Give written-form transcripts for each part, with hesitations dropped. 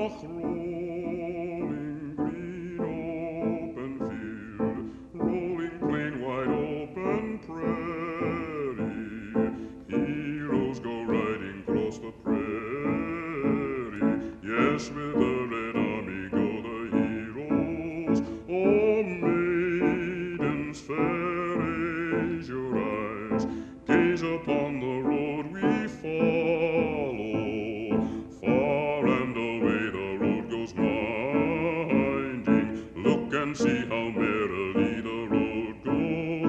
ach, rolling green open field, rolling plain wide open prairie, heroes go riding across the prairie. Yes, with the Red Army go the heroes. Oh, maidens fair, raise your eyes, gaze upon the road we follow. Far and away the road goes winding. Look and see how merrily the road goes.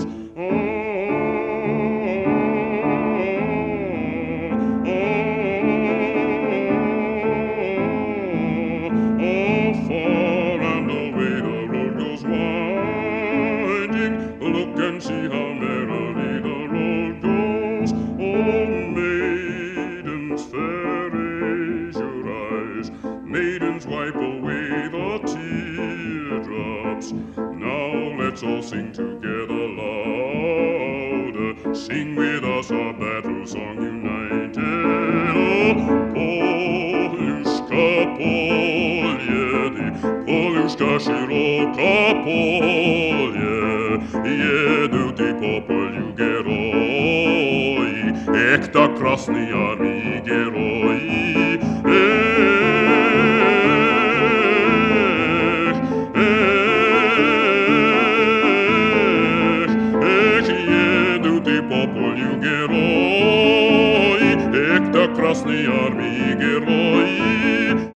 Far and away the road goes winding. Look and see how merrily the road goes. Oh, maidens fair, raise your eyes. Maidens, wipe away the teardrops. Now let's all sing together louder. Sing with us our battle song united. Oh, Poluszka, Poliedy, Poluszka szeroka Polie, jeduty po polju geroi, jak ta krasny armii geroi.